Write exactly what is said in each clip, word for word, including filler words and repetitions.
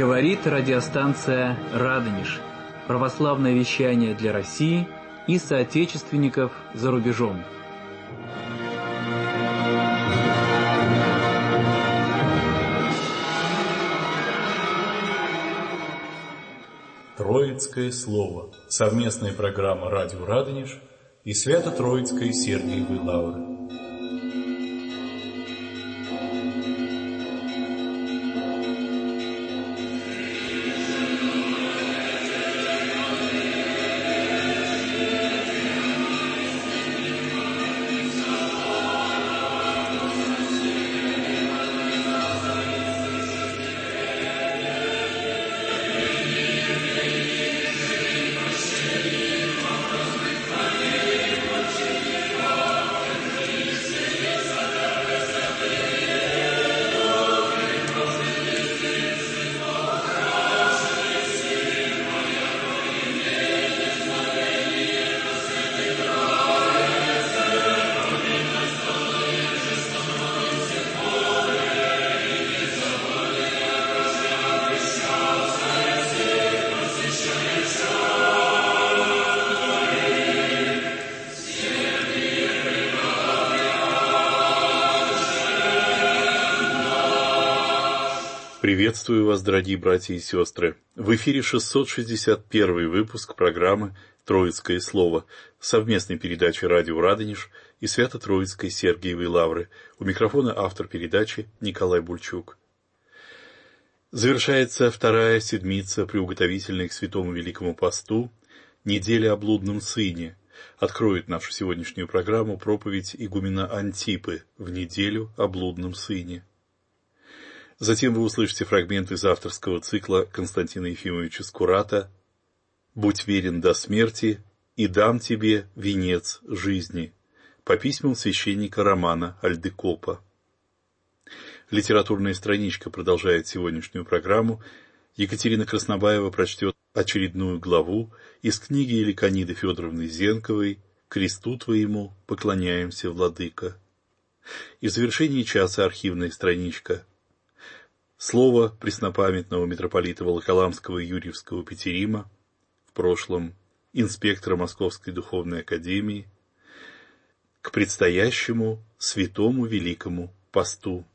Говорит радиостанция «Радонеж». Православное вещание для России и соотечественников за рубежом. Троицкое слово. Совместная программа «Радио Радонеж» и Свято-Троицкой Сергиевой Лавры. Приветствую вас, дорогие братья и сестры. В эфире шестьсот шестьдесят первый выпуск программы «Троицкое слово», совместной передачи «Радио Радонеж» и Свято-Троицкой Сергиевой Лавры. У микрофона автор передачи Николай Бульчук. Завершается вторая седмица, приуготовительная к Святому Великому Посту, неделя о блудном сыне. Откроет нашу сегодняшнюю программу проповедь игумена Антипы в неделю о блудном сыне. Затем вы услышите фрагмент из авторского цикла Константина Ефимовича Скурата «Будь верен до смерти, и дам тебе венец жизни» по письмам священника Романа Альдекопа. Литературная страничка продолжает сегодняшнюю программу. Екатерина Краснобаева прочтет очередную главу из книги Еликониды Федоровны Зенковой «Кресту твоему поклоняемся, владыка». И в завершении часа архивная страничка. Слово преснопамятного митрополита Волоколамского и Юрьевского Петерима, в прошлом инспектора Московской духовной академии, к предстоящему святому великому посту.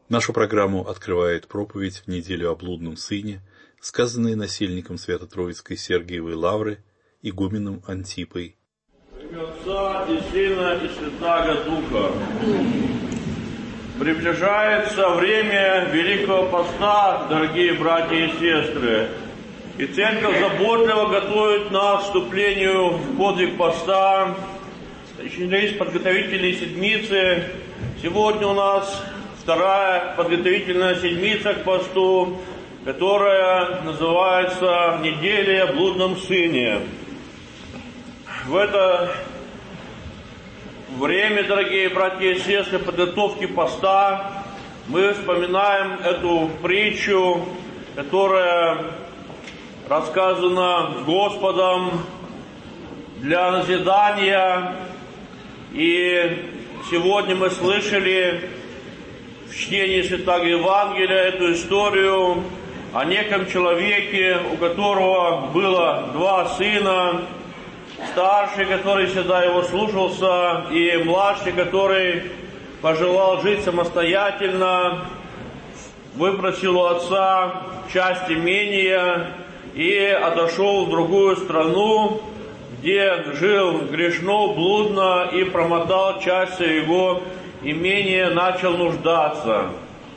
Нашу программу открывает проповедь в неделю о блудном сыне, сказанная насельником Свято-Троицкой Сергиевой Лавры, игуменом Антипой. В имя Отца и Сына и Святаго Духа. Приближается время Великого Поста, дорогие братья и сестры. И Церковь заботливо готовит нас к вступлению в подвиг поста. Начались подготовительные седмицы. Сегодня у нас вторая подготовительная седмица к посту, которая называется «Неделя о блудном сыне». В это время, дорогие братья и сестры, подготовки поста, мы вспоминаем эту притчу, которая рассказана Господом для назидания. И сегодня мы слышали в чтении Святаго Евангелия эту историю о неком человеке, у которого было два сына, старший, который всегда его слушался, и младший, который пожелал жить самостоятельно, выпросил у отца часть имения и отошел в другую страну, где жил грешно, блудно и промотал часть его имения, начал нуждаться.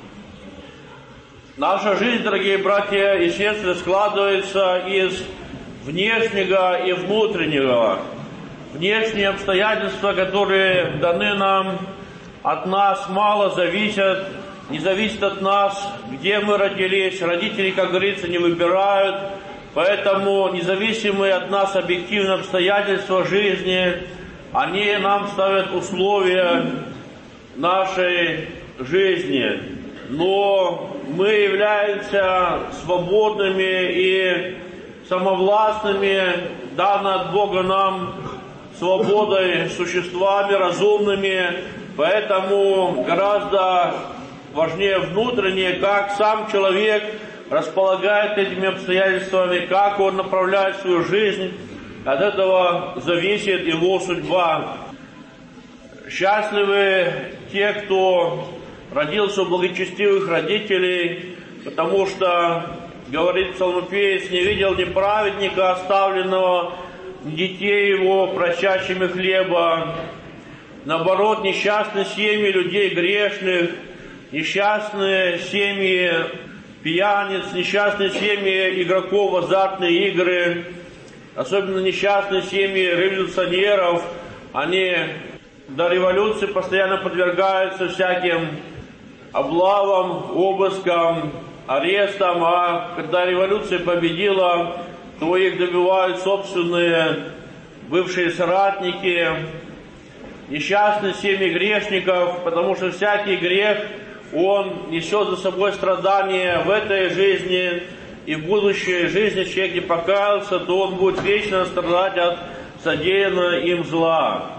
Наша жизнь, дорогие братья и сестры, складывается из внешнего и внутреннего. Внешние обстоятельства, которые даны нам, от нас мало зависят, не зависят от нас, где мы родились. Родители, как говорится, не выбирают, поэтому независимые от нас объективные обстоятельства жизни, они нам ставят условия нашей жизни. Но мы являемся свободными и самовластными, данной от Бога нам свободой, существами разумными, поэтому гораздо важнее внутреннее, как сам человек располагает этими обстоятельствами, как он направляет свою жизнь, от этого зависит его судьба. Счастливы те, кто родился у благочестивых родителей, потому что, говорит псалмопевец, не видел ни праведника оставленного, ни детей его, просящими хлеба. Наоборот, несчастны семьи людей грешных, несчастные семьи пьяниц, несчастные семьи игроков в азартные игры, особенно несчастные семьи революционеров. Они до революции постоянно подвергаются всяким облавам, обыскам, арестам, а когда революция победила, то их добивают собственные бывшие соратники, несчастные семьи грешников, потому что всякий грех, он несет за собой страдания в этой жизни, и в будущей жизни, если человек не покаялся, то он будет вечно страдать от содеянного им зла.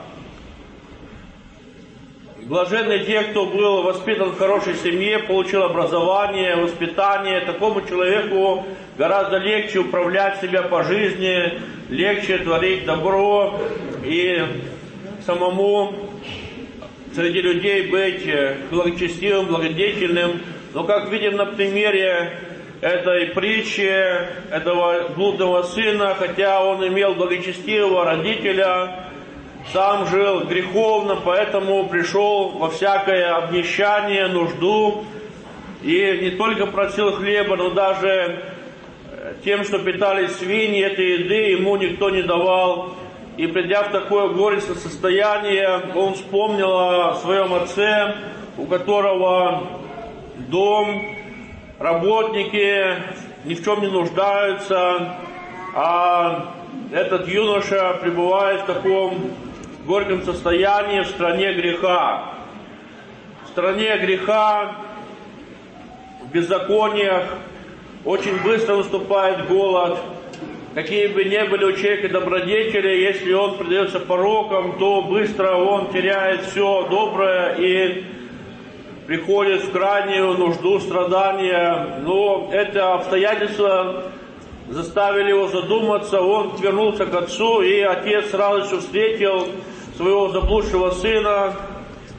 Блаженны те, кто был воспитан в хорошей семье, получил образование, воспитание. Такому человеку гораздо легче управлять себя по жизни, легче творить добро и самому среди людей быть благочестивым, благодетельным. Но, как видим на примере этой притчи, этого блудного сына, хотя он имел благочестивого родителя, сам жил греховно, поэтому пришел во всякое обнищание, нужду, и не только просил хлеба, но даже тем, что питались свиньи, этой еды ему никто не давал. И придя в такое горестное состояние, он вспомнил о своем отце, у которого дом, работники ни в чем не нуждаются, а этот юноша пребывает в таком горьком состоянии в стране греха. В стране греха, в беззакониях очень быстро наступает голод. Какие бы ни были у человека добродетели, если он предается порокам, то быстро он теряет все доброе и приходит в крайнюю нужду, страдания. Но это обстоятельства заставили его задуматься. Он вернулся к отцу, и отец с радостью встретил своего заблудшего сына,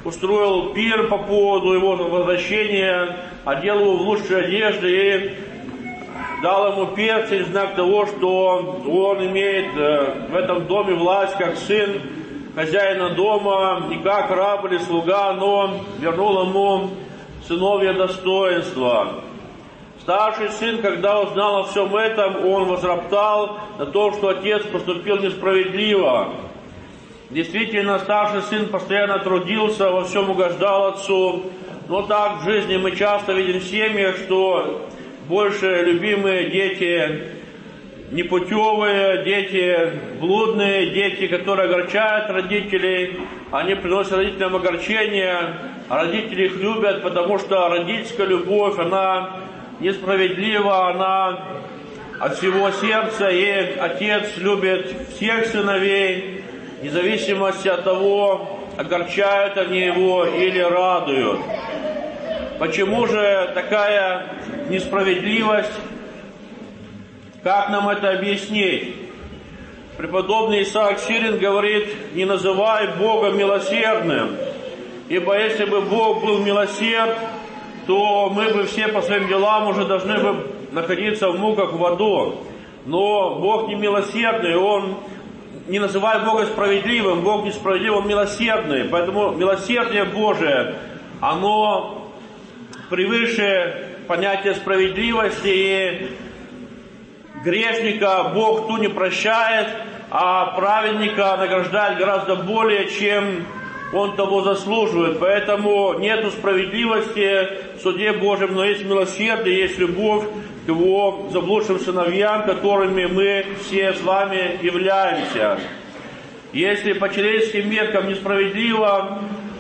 устроил пир по поводу его возвращения, одел его в лучшие одежды и дал ему перстень в знак того, что он имеет в этом доме власть как сын хозяина дома, и как раб или слуга, но вернул ему сыновье достоинства. Старший сын, когда узнал о всем этом, он возроптал на то, что отец поступил несправедливо. Действительно, старший сын постоянно трудился, во всем угождал отцу, но так в жизни мы часто видим в семьях, что больше любимые дети непутевые, дети блудные, дети, которые огорчают родителей, они приносят родителям огорчение, а родители их любят, потому что родительская любовь, она несправедлива, она от всего сердца, и отец любит всех сыновей, вне зависимости от того, огорчают они его или радуют. Почему же такая несправедливость? Как нам это объяснить? Преподобный Исаак Сирин говорит: не называй Бога милосердным, ибо если бы Бог был милосерд, то мы бы все по своим делам уже должны бы находиться в муках в аду. Но Бог не милосердный, Он не называет Бога справедливым, Бог несправедливый, Он милосердный. Поэтому милосердие Божие, оно превыше понятия справедливости, и грешника Бог ту не прощает, а праведника награждает гораздо более, чем он того заслуживает. Поэтому нету справедливости в суде Божьем, но есть милосердие, есть любовь к Его заблудшим сыновьям, которыми мы все с вами являемся. Если по человеческим меркам несправедливо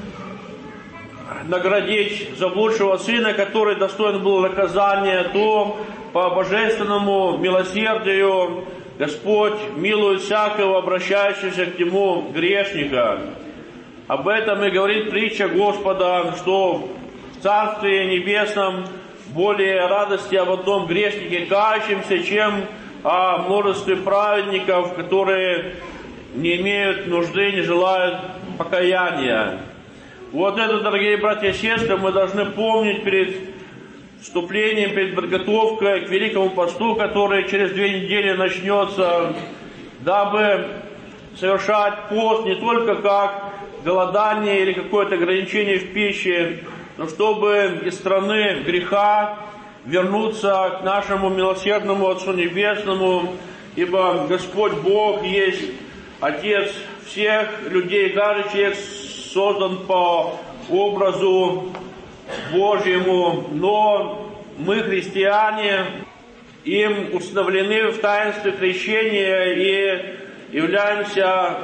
наградить заблудшего сына, который достоин был наказания, то по божественному милосердию Господь милует всякого обращающегося к Нему грешника. Об этом и говорит притча Господа, что в Царстве Небесном более радости об одном грешнике кающемся, чем о множестве праведников, которые не имеют нужды, не желают покаяния. Вот это, дорогие братья и сестры, мы должны помнить перед вступлением, перед подготовкой к Великому Посту, который через две недели начнется, дабы совершать пост не только как голодание или какое-то ограничение в пище, но чтобы из страны греха вернуться к нашему милосердному Отцу Небесному, ибо Господь Бог есть Отец всех людей, каждый человек создан по образу Божьему, но мы, христиане, им установлены в таинстве крещения и являемся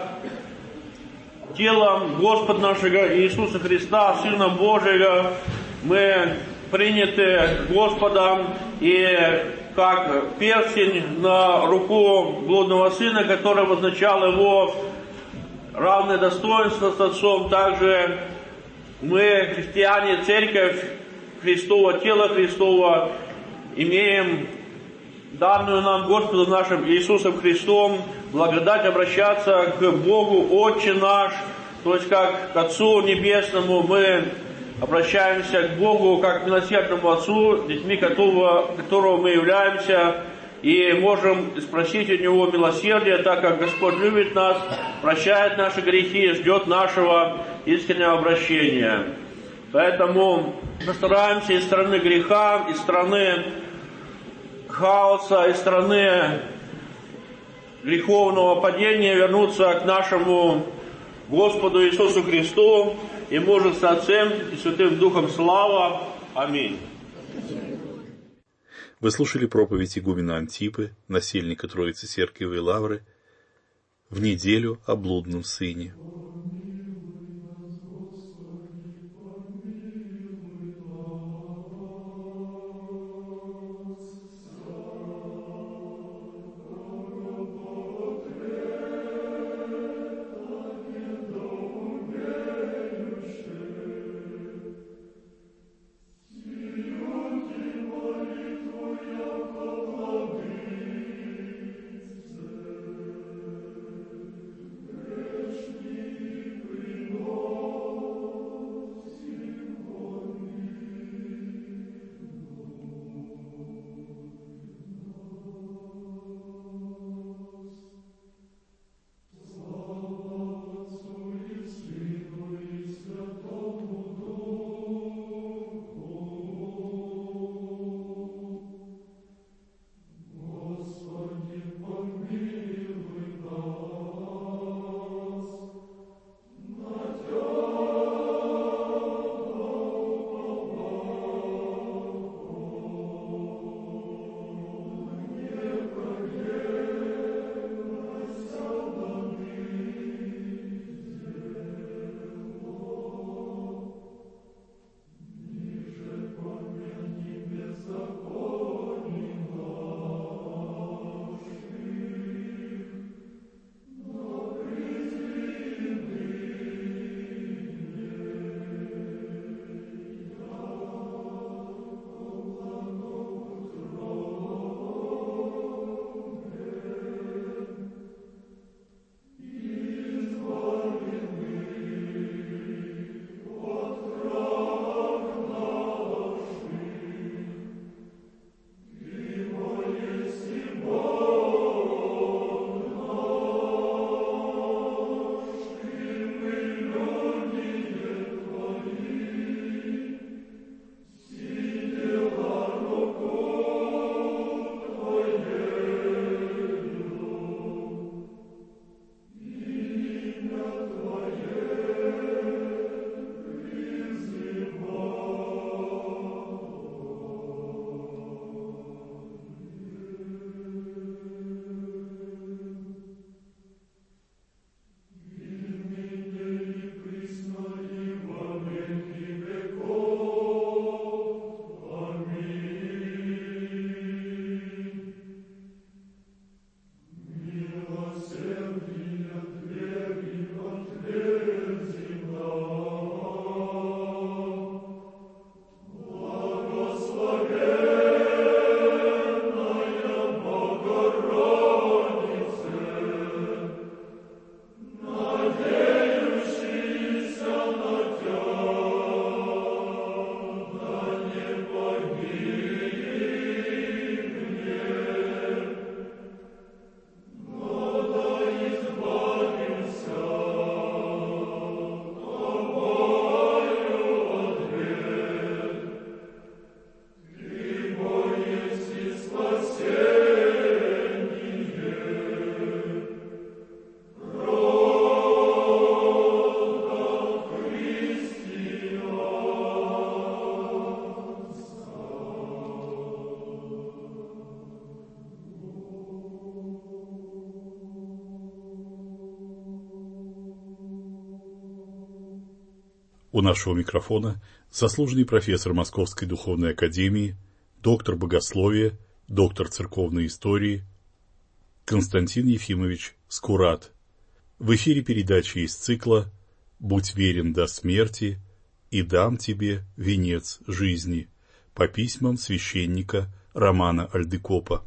телом Господа нашего Иисуса Христа, Сына Божьего. Мы приняты Господом, и как перстень на руку блудного сына, который обозначал его равное достоинство с Отцом, также мы, христиане, Церковь Христова, тело Христово, имеем данную нам Господом нашим Иисусом Христом благодать обращаться к Богу Отче наш, то есть как к Отцу Небесному. Мы обращаемся к Богу как к милосердному Отцу, детьми которого, которого мы являемся, и можем спросить у Него милосердия, так как Господь любит нас, прощает наши грехи и ждет нашего искреннего обращения. Поэтому постараемся из страны греха, из страны хаоса, из страны греховного падения вернуться к нашему Господу Иисусу Христу, и может с Отцем и Святым Духом слава. Аминь. Вы слушали проповедь игумена Антипы, насельника Троицы Церковной Лавры, в неделю о блудном сыне. У нашего микрофона заслуженный профессор Московской духовной академии, доктор богословия, доктор церковной истории Константин Ефимович Скурат. В эфире передачи из цикла «Будь верен до смерти и дам тебе венец жизни» по письмам священника Романа Альдекопа.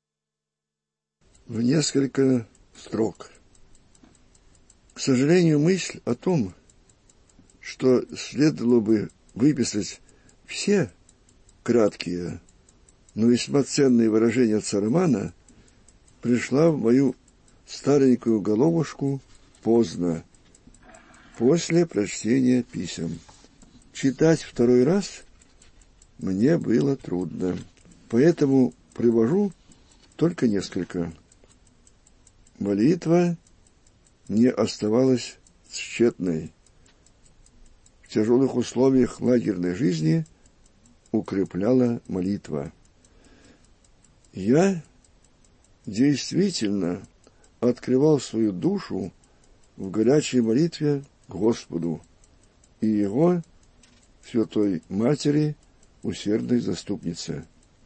В несколько строк. К сожалению, мысль о том, что следовало бы выписать все краткие, но весьма ценные выражения отца Романа, пришла в мою старенькую головушку поздно, после прочтения писем. Читать второй раз мне было трудно, поэтому привожу только несколько. Молитва не оставалась тщетной. В тяжелых условиях лагерной жизни укрепляла молитва. Я действительно открывал свою душу в горячей молитве к Господу и Его Святой Матери, усердной заступнице.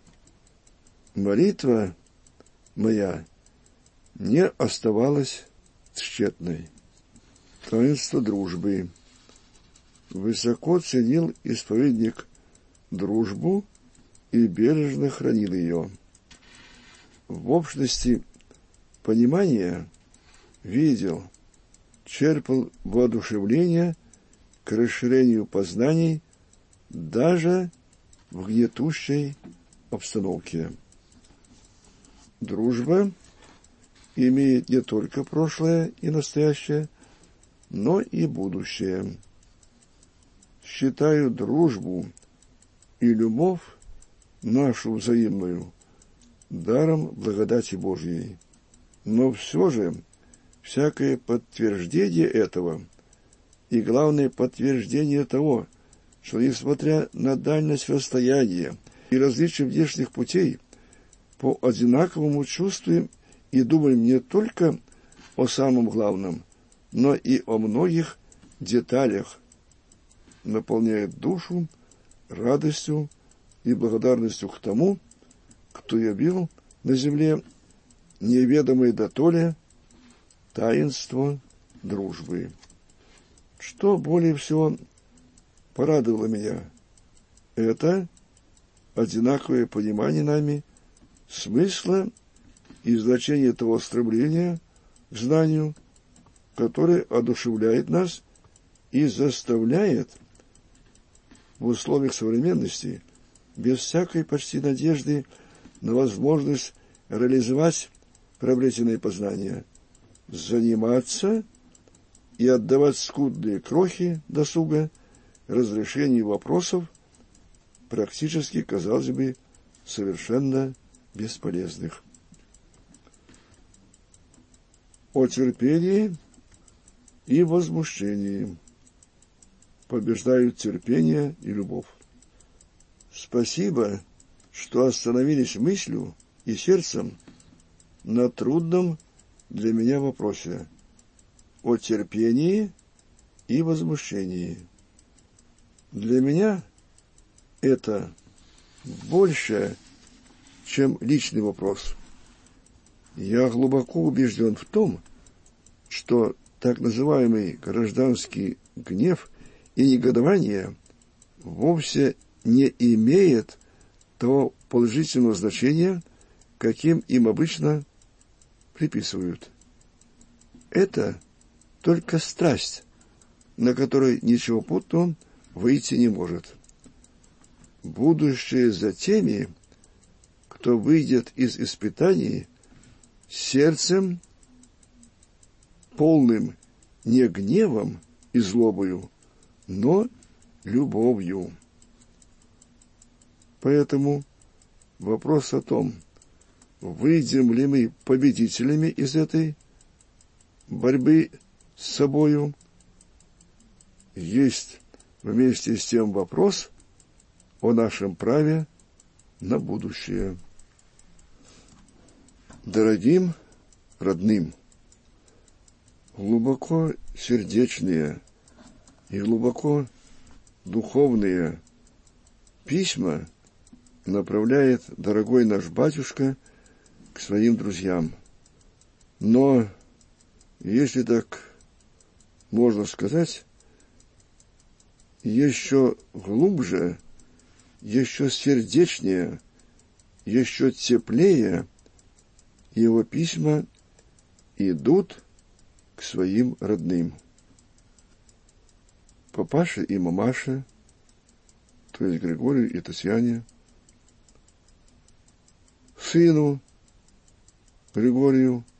Молитва моя не оставалась тщетной. Таинство дружбы. Высоко ценил исповедник дружбу и бережно хранил ее. В общности понимания видел, черпал воодушевление к расширению познаний даже в гнетущей обстановке. Дружба имеет не только прошлое и настоящее, но и будущее. Считаю дружбу и любовь нашу взаимную даром благодати Божьей. Но все же всякое подтверждение этого и, главное, подтверждение того, что, несмотря на дальность расстояния и различия внешних путей, по одинаковому чувствуем и думаем не только о самом главном, но и о многих деталях, наполняет душу радостью и благодарностью к тому, кто явил на земле неведомое дотоле таинство дружбы. Что более всего порадовало меня, это одинаковое понимание нами смысла и значения того стремления к знанию, которое одушевляет нас и заставляет в условиях современности, без всякой почти надежды на возможность реализовать приобретенные познания, заниматься и отдавать скудные крохи досуга разрешению вопросов, практически, казалось бы, совершенно бесполезных. О терпении и возмущении. Побеждают терпение и любовь. Спасибо, что остановились мыслью и сердцем на трудном для меня вопросе о терпении и возмущении. Для меня это больше, чем личный вопрос. Я глубоко убежден в том, что так называемый гражданский гнев и негодование вовсе не имеет того положительного значения, каким им обычно приписывают. Это только страсть, на которой ничего путного выйти не может. Будущее за теми, кто выйдет из испытаний сердцем, полным не гневом и злобою, но любовью. Поэтому вопрос о том, выйдем ли мы победителями из этой борьбы с собою, есть вместе с тем вопрос о нашем праве на будущее. Дорогим родным, глубоко сердечные и глубоко духовные письма направляет дорогой наш батюшка к своим друзьям. Но, если так можно сказать, еще глубже, еще сердечнее, еще теплее его письма идут к своим родным. Папаше и мамаше, то есть Григорию и Татьяне, сыну Григорию,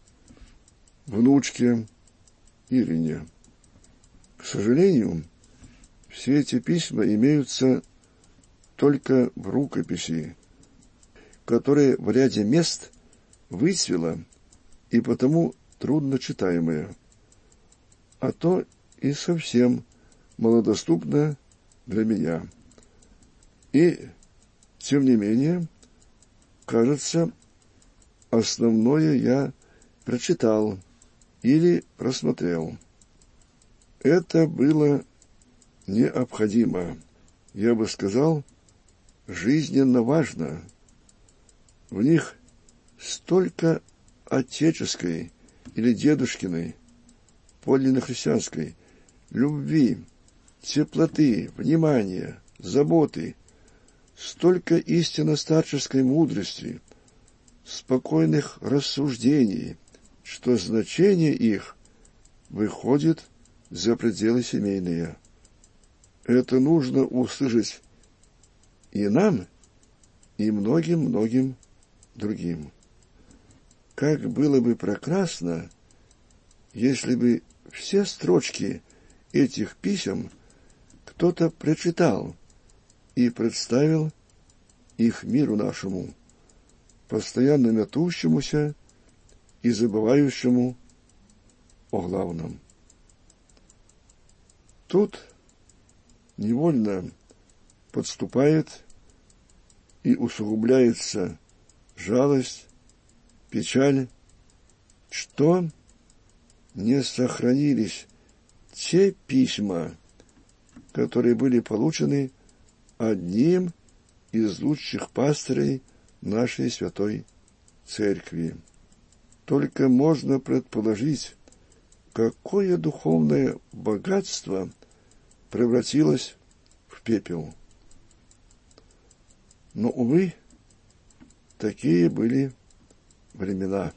внучке Ирине. К сожалению, все эти письма имеются только в рукописи, которая в ряде мест выцвела и потому трудно читаемая, а то и совсем малодоступна для меня. И, тем не менее, кажется, основное я прочитал или просмотрел. Это было необходимо, я бы сказал, жизненно важно. В них столько отеческой или дедушкиной, подлинно христианской, любви, теплоты, внимания, заботы, столько истинно старческой мудрости, спокойных рассуждений, что значение их выходит за пределы семейные. Это нужно услышать и нам, и многим-многим другим. Как было бы прекрасно, если бы все строчки этих писем кто-то прочитал и представил их миру нашему, постоянно метущемуся и забывающему о главном. Тут невольно подступает и усугубляется жалость, печаль, что не сохранились те письма, которые были получены одним из лучших пастырей нашей святой церкви. Только можно предположить, какое духовное богатство превратилось в пепел. Но, увы, такие были времена.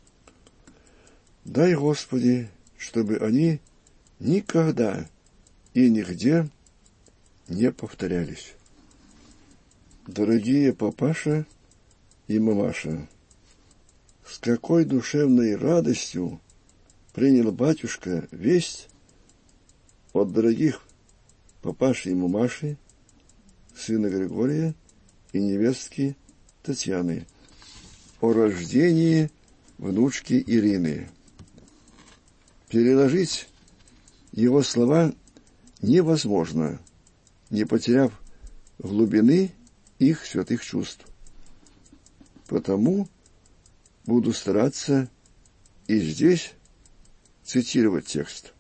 Дай, Господи, чтобы они никогда и нигде не повторялись. Дорогие папаша и мамаша, с какой душевной радостью принял батюшка весть от дорогих папаши и мамаши, сына Григория и невестки Татьяны, о рождении внучки Ирины. Переложить его слова невозможно, не потеряв глубины их святых чувств. Потому буду стараться и здесь цитировать текст.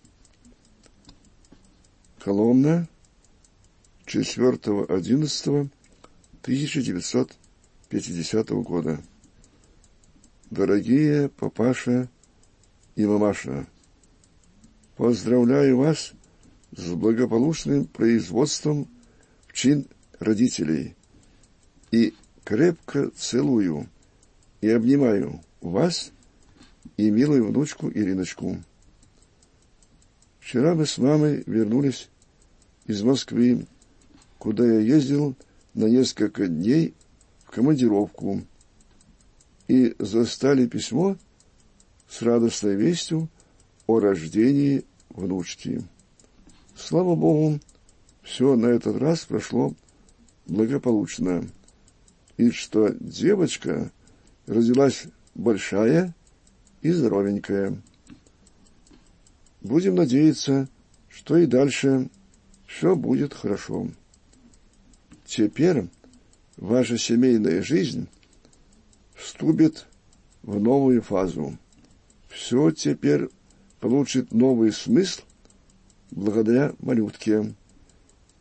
Коломна, четвёртого одиннадцатого тысяча девятьсот пятидесятого года. Дорогие папаша и мамаша, поздравляю вас с благополучным производством в чин родителей и крепко целую и обнимаю вас и милую внучку Ириночку. Вчера мы с мамой вернулись из Москвы, куда я ездил на несколько дней в командировку, и застали письмо с радостной вестью о рождении внучки. Слава Богу, все на этот раз прошло благополучно, и что девочка родилась большая и здоровенькая. Будем надеяться, что и дальше все будет хорошо. Теперь ваша семейная жизнь вступит в новую фазу. Все теперь получит новый смысл благодаря малютке.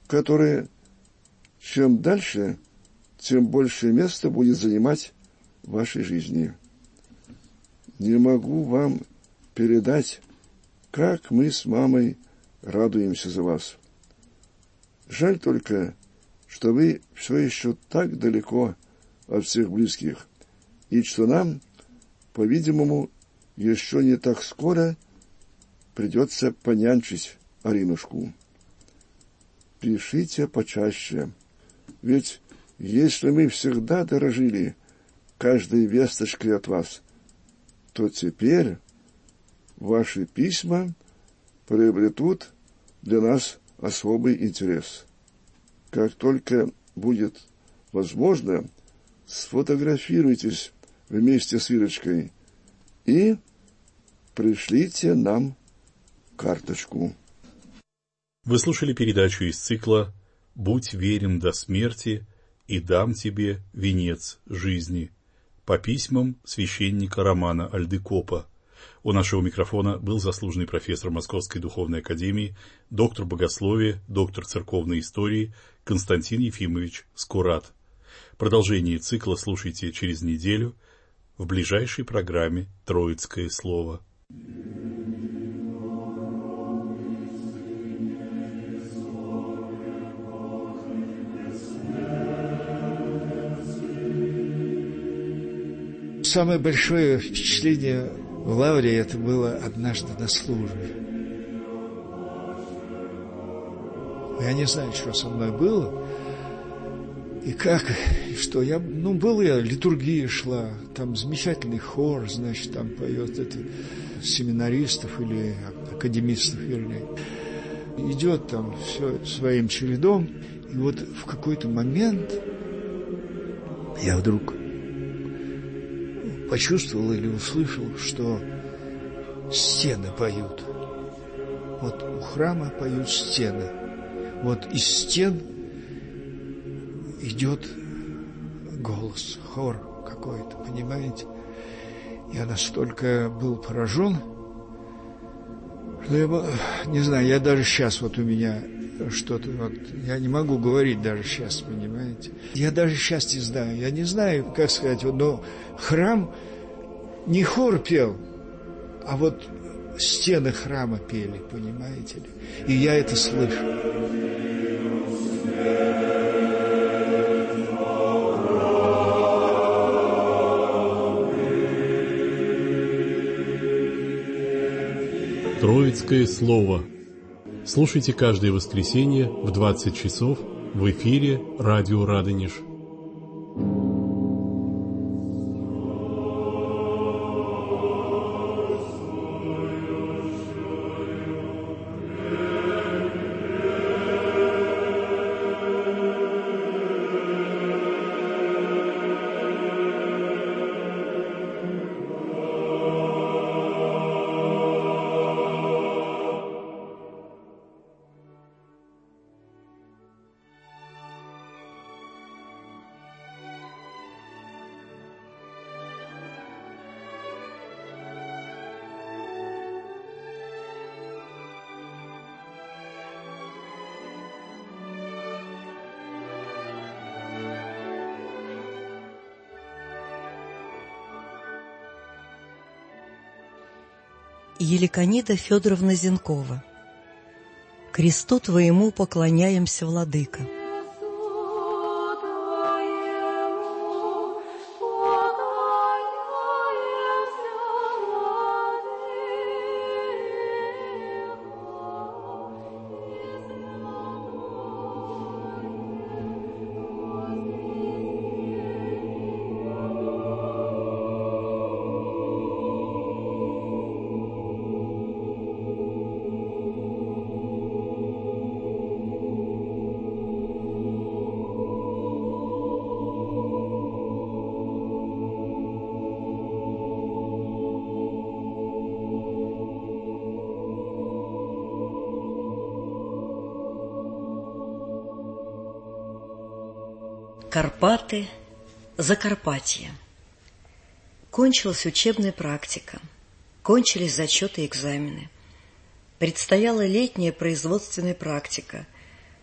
которое чем дальше, тем большее место будет занимать в вашей жизни. Не могу вам передать, как мы с мамой радуемся за вас. Жаль только, что вы все еще так далеко от всех близких, и что нам, по-видимому, еще не так скоро придется понянчить Аринушку. Пишите почаще, ведь если мы всегда дорожили каждой весточкой от вас, то теперь ваши письма приобретут для нас особый интерес. Как только будет возможно, сфотографируйтесь вместе с Ирочкой и пришлите нам карточку. Вы слушали передачу из цикла «Будь верен до смерти, и дам тебе венец жизни» по письмам священника Романа Альдыкопа. У нашего микрофона был заслуженный профессор Московской духовной академии, доктор богословия, доктор церковной истории Константин Ефимович Скурат. Продолжение цикла слушайте через неделю в ближайшей программе «Троицкое слово». Самое большое впечатление в Лавре это было однажды на службе. Я не знаю, что со мной было, и как, и что. Я, ну, был я, литургия шла, там замечательный хор, значит, там поет это семинаристов или академистов, вернее. Идет там все своим чередом, и вот в какой-то момент я вдруг почувствовал или услышал, что стены поют. Вот у храма поют стены. Вот из стен идет голос, хор какой-то, понимаете? Я настолько был поражен, что я, не знаю, я даже сейчас вот у меня что-то, вот, я не могу говорить даже сейчас, понимаете? Я даже сейчас не знаю, я не знаю, как сказать, но храм не хор пел, а вот стены храма пели, понимаете ли? И я это слышу. Троицкое слово. Слушайте каждое воскресенье в двадцать часов в эфире радио Радонеж. Еликонида Федоровна Зенкова. Кресту Твоему поклоняемся, Владыка. Карпаты, Закарпатье. Кончилась учебная практика, кончились зачеты и экзамены. Предстояла летняя производственная практика.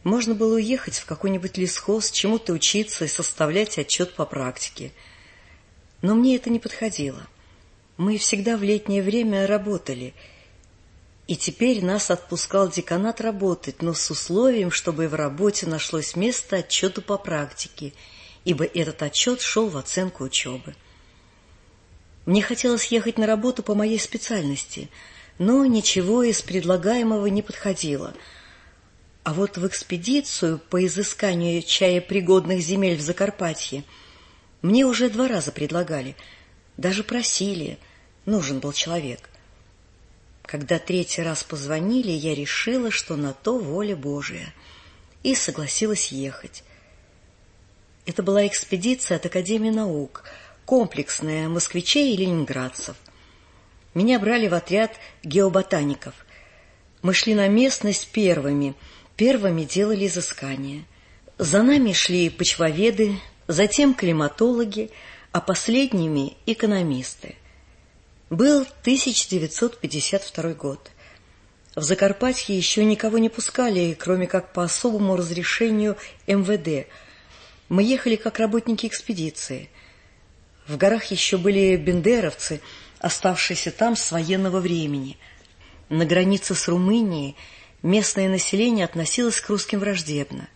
Можно было уехать в какой-нибудь лесхоз, чему-то учиться и составлять отчет по практике. Но мне это не подходило. Мы всегда в летнее время работали, и теперь нас отпускал деканат работать, но с условием, чтобы в работе нашлось место отчету по практике, ибо этот отчет шел в оценку учебы. Мне хотелось ехать на работу по моей специальности, но ничего из предлагаемого не подходило. А вот в экспедицию по изысканию чаепригодных земель в Закарпатье мне уже два раза предлагали, даже просили, нужен был человек. Когда третий раз позвонили, я решила, что на то воля Божия, и согласилась ехать. Это была экспедиция от Академии наук, комплексная, москвичей и ленинградцев. Меня брали в отряд геоботаников. Мы шли на местность первыми, первыми делали изыскания. За нами шли почвоведы, затем климатологи, а последними – экономисты. Был тысяча девятьсот пятьдесят второй год. В Закарпатье еще никого не пускали, кроме как по особому разрешению эм вэ дэ. Мы ехали как работники экспедиции. В горах еще были бендеровцы, оставшиеся там с военного времени. На границе с Румынией местное население относилось к русским враждебно.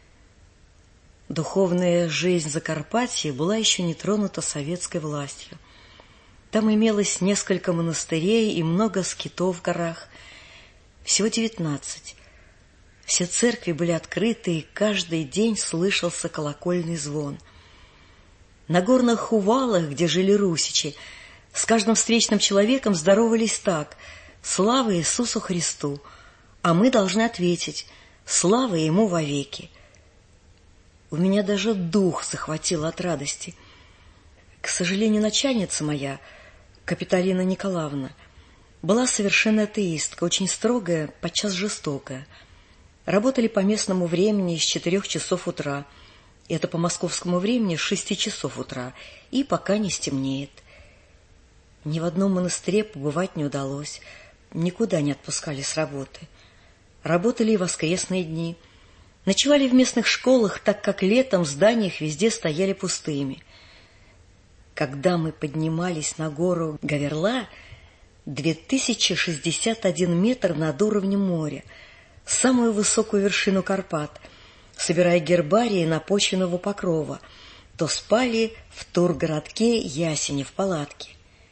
Духовная жизнь Закарпатья была еще не тронута советской властью. Там имелось несколько монастырей и много скитов в горах. Всего девятнадцать. Все церкви были открыты, и каждый день слышался колокольный звон. На горных увалах, где жили русичи, с каждым встречным человеком здоровались так: «Слава Иисусу Христу!» А мы должны ответить: «Слава Ему вовеки!» У меня даже дух захватило от радости. К сожалению, начальница моя, Капиталина Николаевна, была совершенно атеистка, очень строгая, подчас жестокая. Работали по местному времени с четырех часов утра, и это по московскому времени с шести часов утра, и пока не стемнеет. Ни в одном монастыре побывать не удалось, никуда не отпускали с работы. Работали и воскресные дни. Ночевали в местных школах, так как летом здания их везде стояли пустыми. Когда мы поднимались на гору Гаверла, две тысячи шестьдесят один метр над уровнем моря, самую высокую вершину Карпат, собирая гербарии напочвенного покрова, то спали в тургородке Ясени в палатке.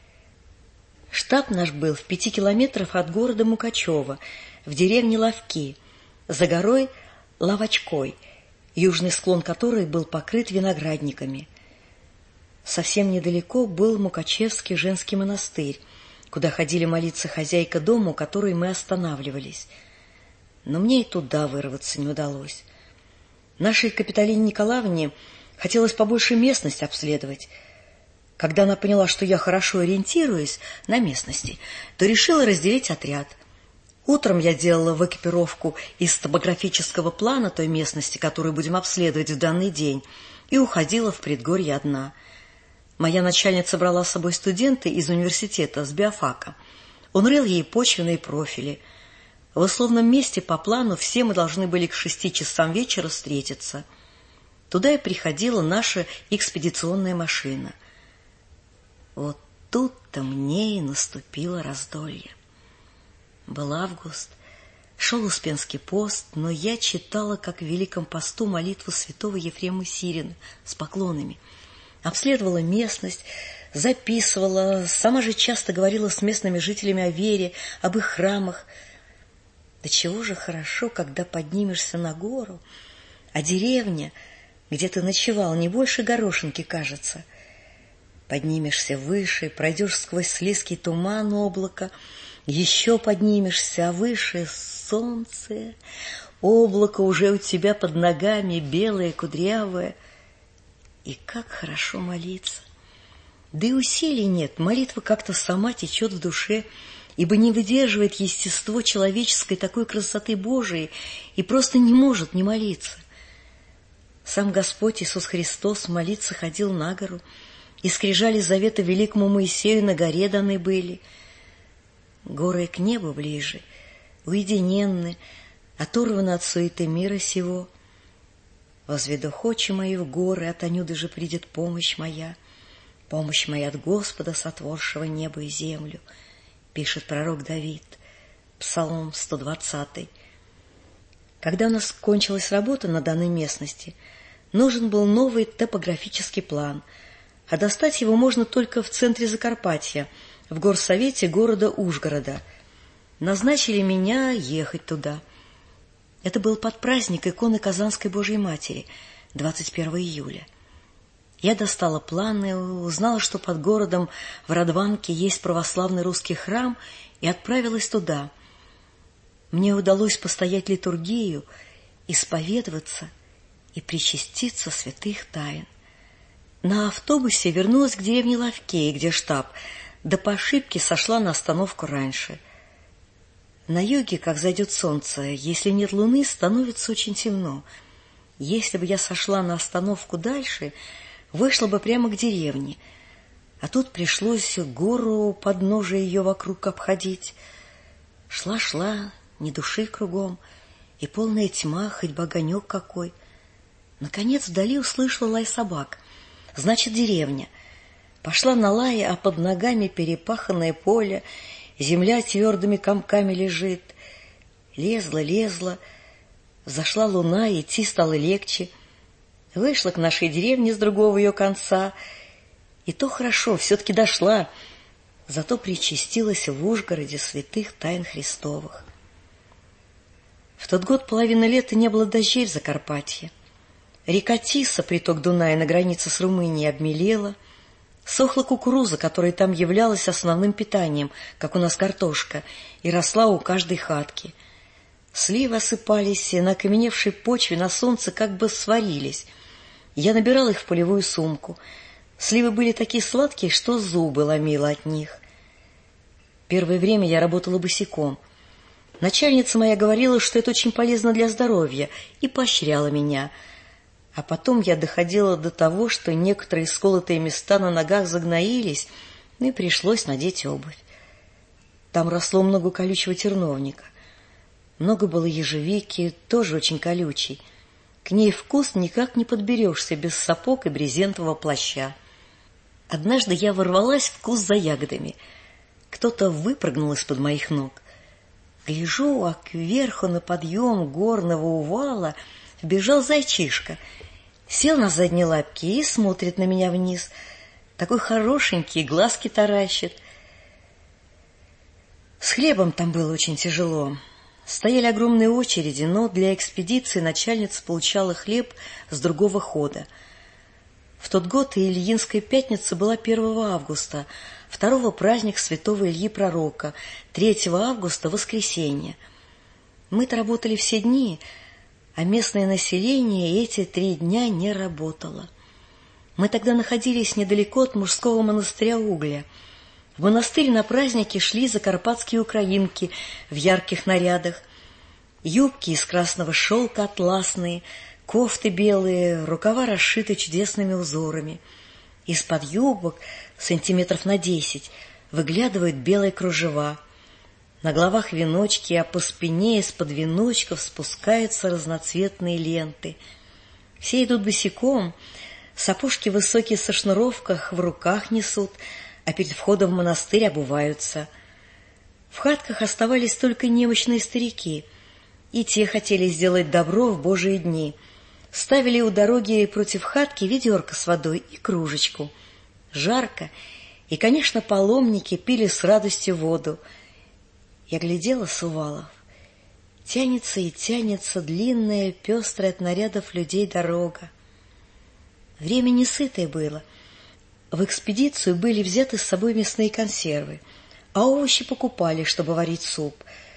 Штаб наш был в пяти километрах от города Мукачева, в деревне Ловки, за горой Ловочкой, южный склон которой был покрыт виноградниками. Совсем недалеко был Мукачевский женский монастырь, куда ходили молиться хозяйка дома, у которой мы останавливались. Но мне и туда вырваться не удалось. Нашей Капиталине Николаевне хотелось побольше местность обследовать. Когда она поняла, что я хорошо ориентируюсь на местности, то решила разделить отряд. Утром я делала в экипировку из топографического плана той местности, которую будем обследовать в данный день, и уходила в предгорье одна. Моя начальница брала с собой студента из университета, с биофака. Он рыл ей почвенные профили. В условном месте по плану все мы должны были к шести часам вечера встретиться. Туда и приходила наша экспедиционная машина. Вот тут-то мне и наступило раздолье. Был август, шел Успенский пост, но я читала, как в Великом посту, молитву святого Ефрема Сирина с поклонами. Обследовала местность, записывала, сама же часто говорила с местными жителями о вере, об их храмах. Да чего же хорошо, когда поднимешься на гору, а деревня, где ты ночевал, не больше горошинки кажется. Поднимешься выше, пройдешь сквозь слизкий туман облака, еще поднимешься, а выше солнце, облако уже у тебя под ногами, белое, кудрявое. И как хорошо молиться! Да и усилий нет, молитва как-то сама течет в душе, ибо не выдерживает естество человеческой такой красоты Божией и просто не может не молиться. Сам Господь Иисус Христос молиться ходил на гору, и скрижали завета великому Моисею на горе даны были. Горы к небу ближе, уединенны, оторвана от суеты мира сего. Возведу очи мои в горы, от Анюды же придет помощь моя. Помощь моя от Господа, сотворшего небо и землю, пишет пророк Давид, Псалом сто двадцатый. Когда у нас кончилась работа на данной местности, нужен был новый топографический план, а достать его можно только в центре Закарпатья, в горсовете города Ужгорода. Назначили меня ехать туда. Это был под праздник иконы Казанской Божьей Матери, двадцать первого июля. Я достала планы, узнала, что под городом в Радванке есть православный русский храм, и отправилась туда. Мне удалось постоять литургию, исповедоваться и причаститься святых тайн. На автобусе вернулась к деревне Лавкеи, где штаб, да по ошибке сошла на остановку раньше. На юге, как зайдет солнце, если нет луны, становится очень темно. Если бы я сошла на остановку дальше, вышла бы прямо к деревне, а тут пришлось гору подножия ее вокруг обходить. Шла-шла, ни души кругом, и полная тьма, хоть бы огонек какой. Наконец вдали услышала лай собак. Значит, деревня. Пошла на лай, а под ногами перепаханное поле, земля твердыми комками лежит. Лезла, лезла, зашла луна, идти стало легче. Вышла к нашей деревне с другого ее конца, и то хорошо, все-таки дошла, зато причастилась в Ужгороде святых тайн Христовых. В тот год половины лета не было дождей в Закарпатье. Река Тиса, приток Дуная на границе с Румынией, обмелела. Сохла кукуруза, которая там являлась основным питанием, как у нас картошка, и росла у каждой хатки. Сливы осыпались, и на окаменевшей почве на солнце как бы сварились. Я набирала их в полевую сумку. Сливы были такие сладкие, что зубы ломило от них. Первое время я работала босиком. Начальница моя говорила, что это очень полезно для здоровья, и поощряла меня. А потом я доходила до того, что некоторые сколотые места на ногах загноились, и пришлось надеть обувь. Там росло много колючего терновника. Много было ежевики, тоже очень колючей. К ней вкус никак не подберешься без сапог и брезентового плаща. Однажды я ворвалась в куст за ягодами. Кто-то выпрыгнул из-под моих ног. Гляжу, а кверху на подъем горного увала вбежал зайчишка. Сел на задние лапки и смотрит на меня вниз. Такой хорошенький, глазки таращит. С хлебом там было очень тяжело. Стояли огромные очереди, но для экспедиции начальница получала хлеб с другого хода. В тот год и Ильинская пятница была первого августа, второго праздник святого Ильи Пророка, третьего августа воскресенье. Мы-то работали все дни, а местное население эти три дня не работало. Мы тогда находились недалеко от мужского монастыря Угля. В монастырь на праздники шли закарпатские украинки в ярких нарядах. Юбки из красного шелка атласные, кофты белые, рукава расшиты чудесными узорами. Из-под юбок, сантиметров на десять, выглядывают белые кружева. На головах веночки, а по спине из-под веночков спускаются разноцветные ленты. Все идут босиком, сапожки высокие со шнуровках в руках несут, а перед входом в монастырь обуваются. В хатках оставались только немощные старики, и те хотели сделать добро в Божии дни. Ставили у дороги против хатки ведерко с водой и кружечку. Жарко, и, конечно, паломники пили с радостью воду. Я глядела с увалов. Тянется и тянется длинная, пестрая от нарядов людей дорога. Время не сытое было. В экспедицию были взяты с собой мясные консервы, а овощи покупали, чтобы варить суп.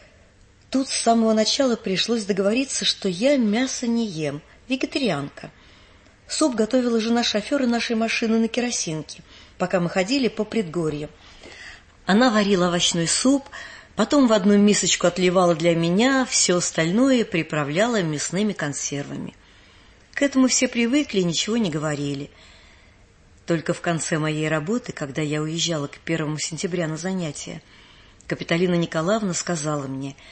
Тут с самого начала пришлось договориться, что я мясо не ем, вегетарианка. Суп готовила жена шофера нашей машины на керосинке, пока мы ходили по предгорьям. Она варила овощной суп, потом в одну мисочку отливала для меня, все остальное приправляла мясными консервами. К этому все привыкли и ничего не говорили. Только в конце моей работы, когда я уезжала к первому сентября на занятия, Капитолина Николаевна сказала мне: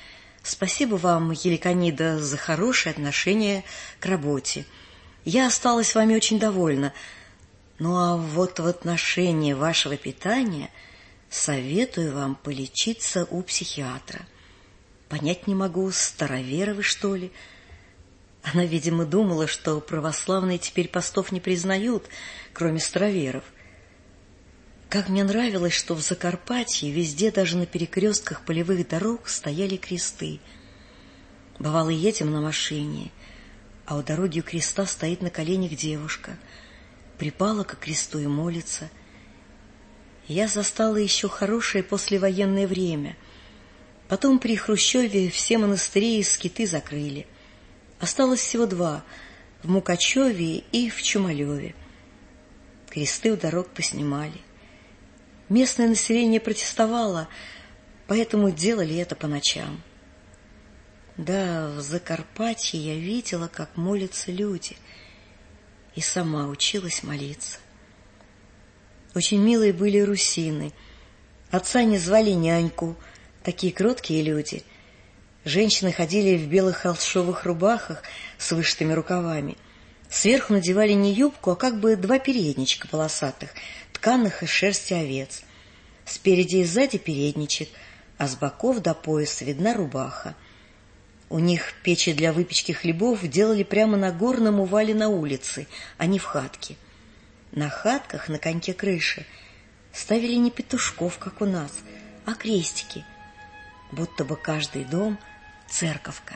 Спасибо вам, Еликонида, за хорошее отношение к работе. Я осталась вами очень довольна. Ну а вот в отношении вашего питания советую вам полечиться у психиатра. Понять не могу, староверы вы, что ли? Она, видимо, думала, что православные теперь постов не признают, кроме староверов. Как мне нравилось, что в Закарпатье везде, даже на перекрестках полевых дорог, стояли кресты. Бывало, едем на машине, а у дороги у креста стоит на коленях девушка, припала к кресту и молится. Я застала еще хорошее послевоенное время. Потом при Хрущеве все монастыри и скиты закрыли. Осталось всего два – в Мукачеве и в Чумалеве. Кресты у дорог поснимали. Местное население протестовало, поэтому делали это по ночам. Да, в Закарпатье я видела, как молятся люди, и сама училась молиться. Очень милые были русины. Отца не звали няньку, такие кроткие люди. Женщины ходили в белых холщовых рубахах с вышитыми рукавами. Сверху надевали не юбку, а как бы два передничка полосатых, тканых из шерсти овец. Спереди и сзади передничек, а с боков до пояса видна рубаха. У них печи для выпечки хлебов делали прямо на горном увале на улице, а не в хатке. На хатках на коньке крыши ставили не петушков, как у нас, а крестики, будто бы каждый дом — церковка.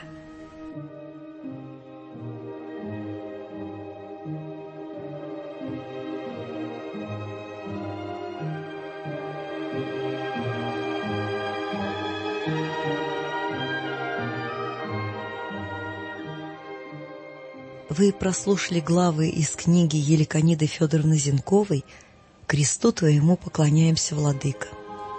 Вы прослушали главы из книги Еликониды Федоровны Зенковой «Кресту твоему поклоняемся, владыка».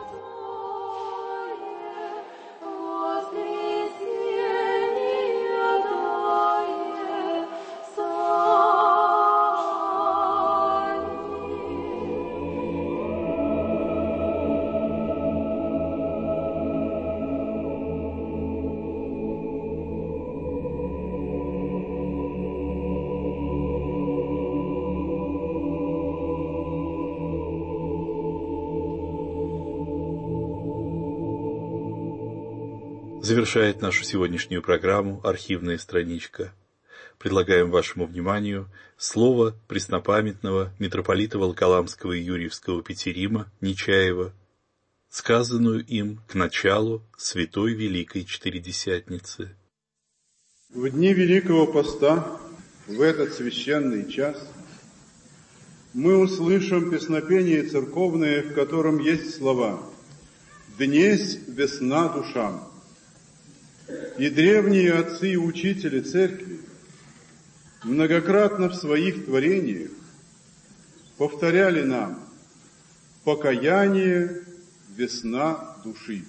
Завершает нашу сегодняшнюю программу архивная страничка. Предлагаем вашему вниманию слово преснопамятного митрополита Волоколамского и Юрьевского Петерима Нечаева, сказанную им к началу Святой Великой Четыредесятницы. В дни Великого Поста, в этот священный час, мы услышим песнопение церковное, в котором есть слова «Днесь весна душам». И древние отцы и учители церкви многократно в своих творениях повторяли нам «покаяние – весна души».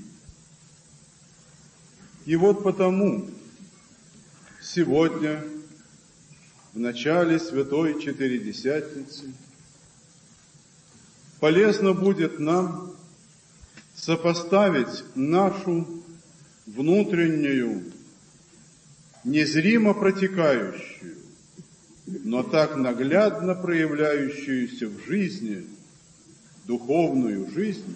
И вот потому сегодня, в начале Святой Четыредесятницы, полезно будет нам сопоставить нашу внутреннюю, незримо протекающую, но так наглядно проявляющуюся в жизни, духовную жизнь,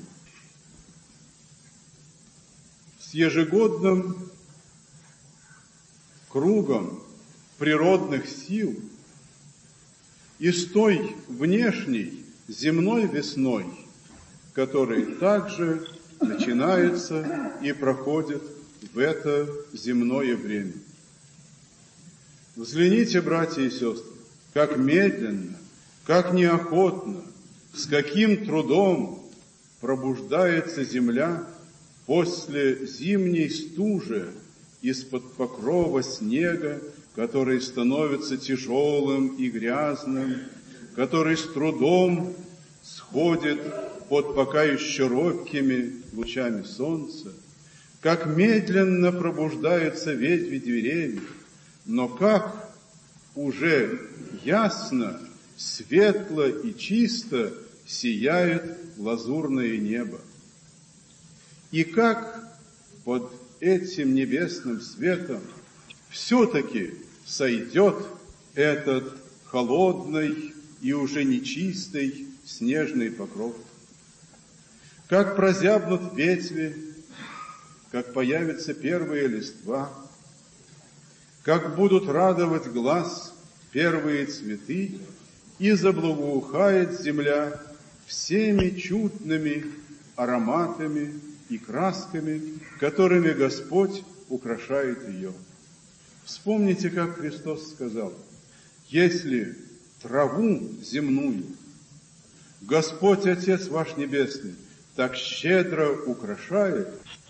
с ежегодным кругом природных сил и с той внешней земной весной, которая также начинается и проходит в это земное время. Взгляните, братья и сестры, как медленно, как неохотно, с каким трудом пробуждается земля после зимней стужи из-под покрова снега, который становится тяжелым и грязным, который с трудом сходит под пока еще робкими лучами солнца, как медленно пробуждаются ветви деревьев, но как уже ясно, светло и чисто сияет лазурное небо. И как под этим небесным светом все-таки сойдет этот холодный и уже нечистый снежный покров. Как прозябнут ветви, как появятся первые листва, как будут радовать глаз первые цветы, и заблагоухает земля всеми чудными ароматами и красками, которыми Господь украшает ее. Вспомните, как Христос сказал: если траву земную Господь Отец ваш Небесный так щедро украшает,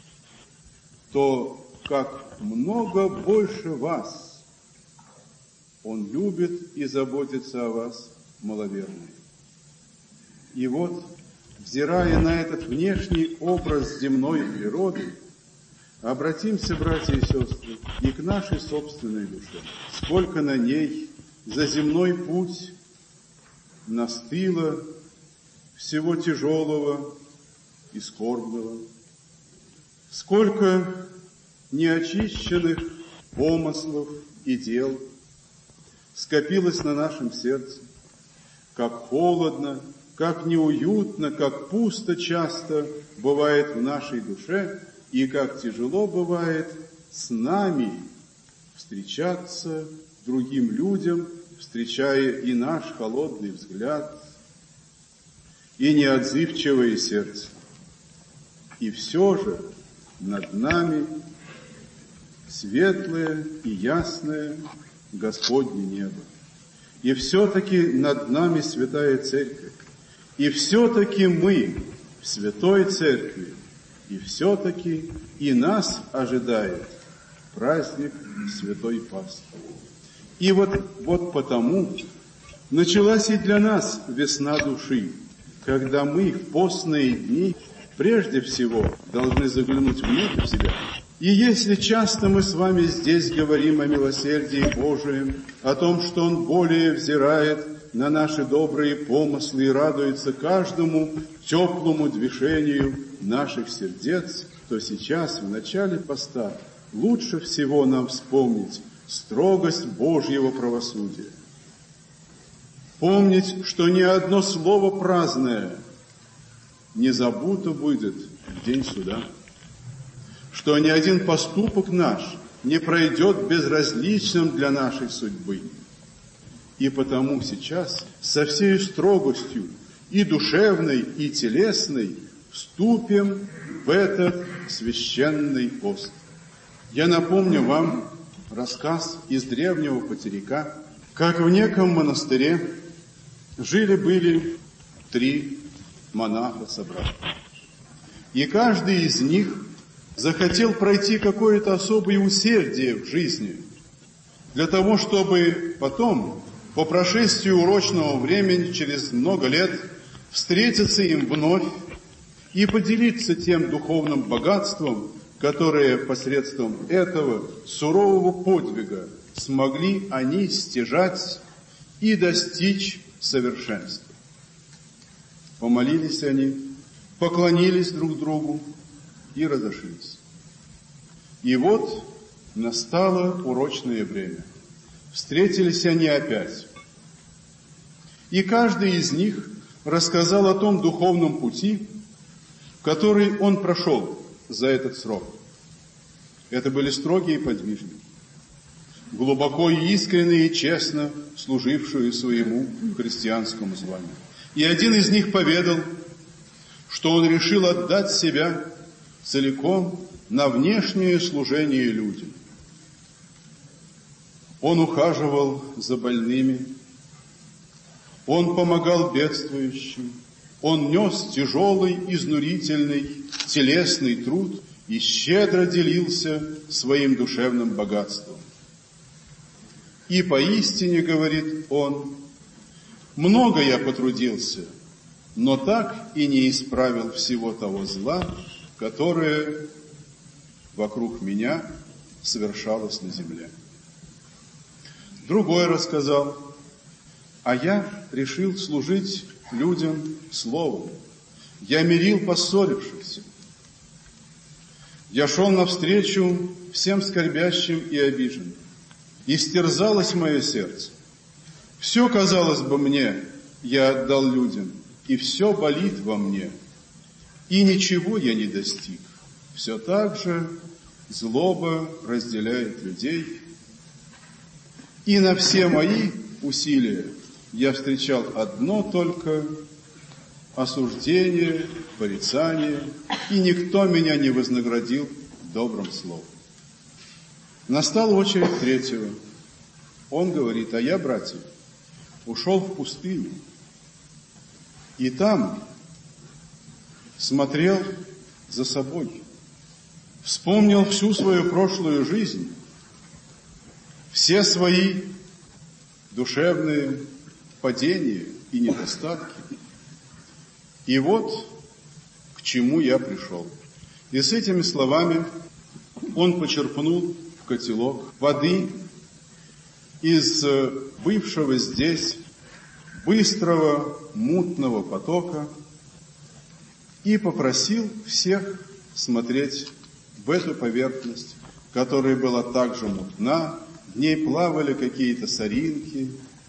то как много больше вас Он любит и заботится о вас, маловерные. И вот, взирая на этот внешний образ земной природы, обратимся, братья и сестры, и к нашей собственной душе. Сколько на ней за земной путь настыло всего тяжелого и скорбного, сколько неочищенных помыслов и дел скопилось на нашем сердце, как холодно, как неуютно, как пусто часто бывает в нашей душе, и как тяжело бывает с нами встречаться другим людям, встречая и наш холодный взгляд, и неотзывчивое сердце. И все же над нами светлое и ясное Господне небо. И все-таки над нами Святая Церковь. И все-таки мы в Святой Церкви. И все-таки и нас ожидает праздник Святой Пасхи. И вот, вот потому началась и для нас весна души, когда мы в постные дни прежде всего должны заглянуть внутрь себя. И если часто мы с вами здесь говорим о милосердии Божием, о том, что Он более взирает на наши добрые помыслы и радуется каждому теплому движению наших сердец, то сейчас, в начале поста, лучше всего нам вспомнить строгость Божьего правосудия. Помнить, что ни одно слово праздное не забуто будет в день суда, что ни один поступок наш не пройдет безразличным для нашей судьбы. И потому сейчас со всей строгостью и душевной, и телесной вступим в этот священный пост. Я напомню вам рассказ из древнего потеряка, как в неком монастыре жили-были три монаха-собрата. И каждый из них захотел пройти какое-то особое усердие в жизни, для того, чтобы потом, по прошествию урочного времени, через много лет, встретиться им вновь и поделиться тем духовным богатством, которое посредством этого сурового подвига смогли они стяжать и достичь совершенства. Помолились они, поклонились друг другу и разошлись. И вот настало урочное время. Встретились они опять. И каждый из них рассказал о том духовном пути, который он прошел за этот срок. Это были строгие подвижники, глубоко и искренне и честно служившие своему христианскому званию. И один из них поведал, что он решил отдать себя целиком на внешнее служение людям. Он ухаживал за больными, он помогал бедствующим, он нес тяжелый, изнурительный, телесный труд и щедро делился своим душевным богатством. И поистине, говорит он, много я потрудился, но так и не исправил всего того зла, которое вокруг меня совершалось на земле. Другой рассказал: а я решил служить людям словом. Я мирил поссорившихся. Я шел навстречу всем скорбящим и обиженным. Истерзалось мое сердце. Все, казалось бы, мне я отдал людям, и все болит во мне. И ничего я не достиг. Все так же злоба разделяет людей. И на все мои усилия я встречал одно только осуждение, порицание, и никто меня не вознаградил добрым словом. Настала очередь третьего. Он говорит: а я, братья, ушел в пустыню, и там смотрел за собой, вспомнил всю свою прошлую жизнь, все свои душевные падения и недостатки. И вот к чему я пришел. И с этими словами он почерпнул в котелок воды из бывшего здесь быстрого мутного потока и попросил всех смотреть в эту поверхность, которая была также мутна, в ней плавали какие-то соринки,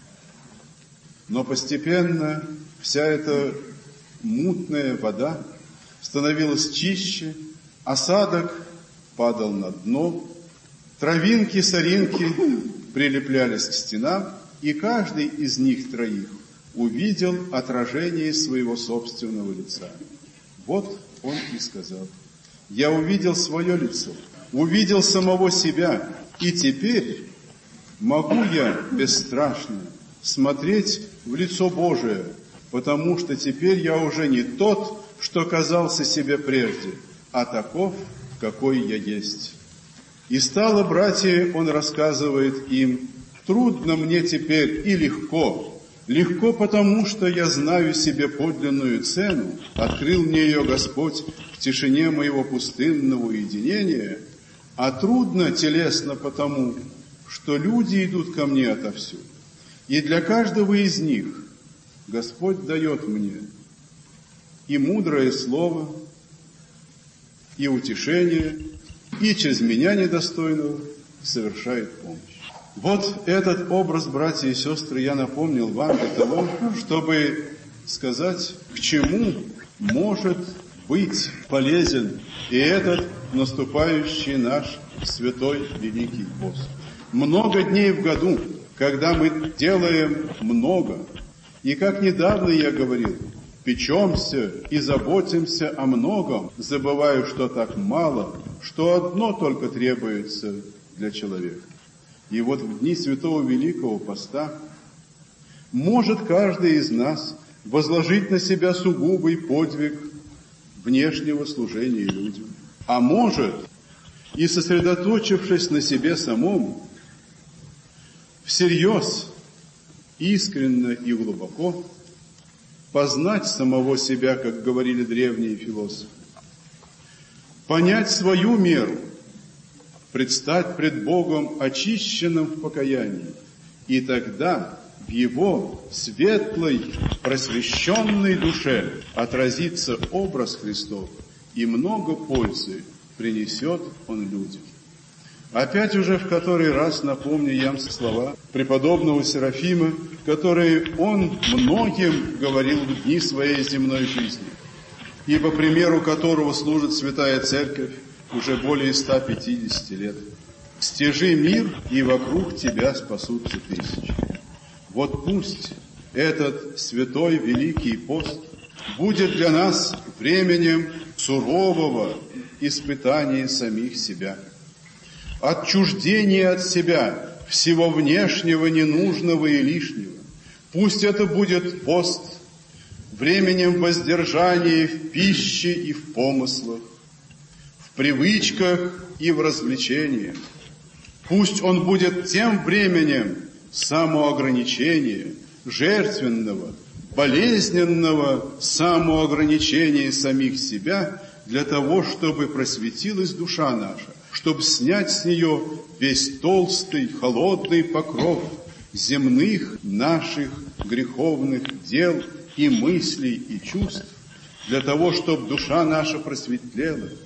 но постепенно вся эта мутная вода становилась чище, осадок падал на дно, травинки, соринки прилеплялись к стенам, и каждый из них троих увидел отражение своего собственного лица. Вот он и сказал: я увидел свое лицо, увидел самого себя, и теперь могу я бесстрашно смотреть в лицо Божие, потому что теперь я уже не тот, что казался себе прежде, а таков, какой я есть. И стало, братья, он рассказывает им: трудно мне теперь и легко. Легко потому, что я знаю себе подлинную цену, открыл мне ее Господь в тишине моего пустынного уединения, а трудно телесно потому, что люди идут ко мне отовсюду. И для каждого из них Господь дает мне и мудрое слово, и утешение, и через меня недостойного совершает помощь. Вот этот образ, братья и сестры, я напомнил вам для того, чтобы сказать, к чему может быть полезен и этот наступающий наш святой Великий пост. Много дней в году, когда мы делаем много, и как недавно я говорил, печемся и заботимся о многом, забывая, что так мало, что одно только требуется для человека. И вот в дни Святого Великого Поста может каждый из нас возложить на себя сугубый подвиг внешнего служения людям, а может и, сосредоточившись на себе самом, всерьез, искренно и глубоко познать самого себя, как говорили древние философы, понять свою меру, предстать пред Богом очищенным в покаянии, и тогда в Его светлой, просвещенной душе отразится образ Христов, и много пользы принесет Он людям. Опять уже в который раз напомню я слова преподобного Серафима, которые он многим говорил в дни своей земной жизни, и по примеру которого служит Святая Церковь уже более ста пятидесяти лет. «Стяжи мир, и вокруг тебя спасутся тысячи». Вот пусть этот святой Великий пост будет для нас временем сурового испытания самих себя, отчуждения от себя всего внешнего, ненужного и лишнего. Пусть это будет пост временем воздержания в пище и в помыслах, в привычках и в развлечениях. Пусть он будет тем временем самоограничения, жертвенного, болезненного самоограничения самих себя, для того, чтобы просветилась душа наша, чтобы снять с нее весь толстый, холодный покров земных наших греховных дел и мыслей и чувств, для того, чтобы душа наша просветлела,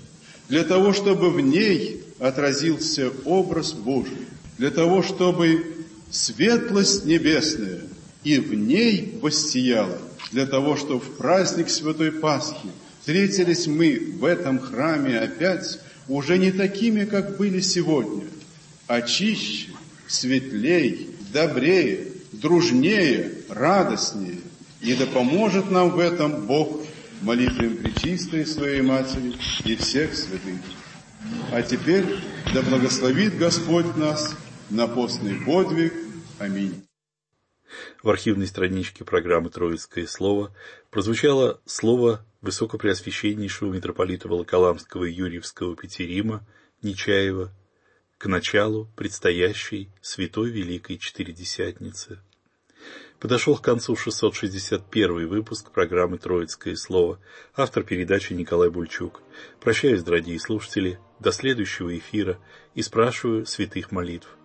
для того, чтобы в ней отразился образ Божий, для того, чтобы светлость небесная и в ней воссияла, для того, чтобы в праздник Святой Пасхи встретились мы в этом храме опять уже не такими, как были сегодня, а чище, светлее, добрее, дружнее, радостнее. И да поможет нам в этом Бог молитвами Пречистой Своей Матери и всех святых. А теперь да благословит Господь нас на постный подвиг. Аминь. В архивной страничке программы «Троицкое слово» прозвучало слово высокопреосвященнейшего митрополита Волоколамского и Юрьевского Петерима Нечаева к началу предстоящей Святой Великой Четыредесятницы. Подошел к концу шестьсот шестьдесят первый выпуск программы «Троицкое слово». Автор передачи Николай Бульчук. Прощаюсь, дорогие слушатели, до следующего эфира и спрашиваю святых молитв.